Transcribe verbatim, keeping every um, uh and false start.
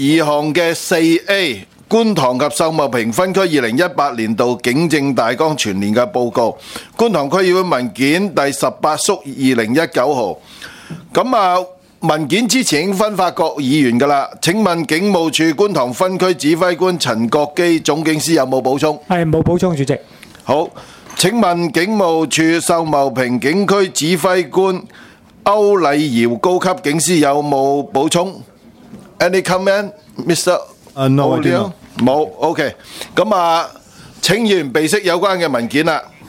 二項嘅四 A 觀塘及秀茂坪分區二零一八年度警政大綱全年嘅報告，觀塘區議會文件第十八縮二零一九號。咁啊，文件之前已經分發各議員㗎啦。請問警務處觀塘分區指揮官陳國基總警司有冇補充？ 係冇補充，主席。 好，請問警務處秀茂坪警區指揮官歐禮堯高級警司有冇補充 ？Any comment, Mister Uh, no, I do not. 冇 ，OK。咁啊，請議員備悉有關嘅文件啦。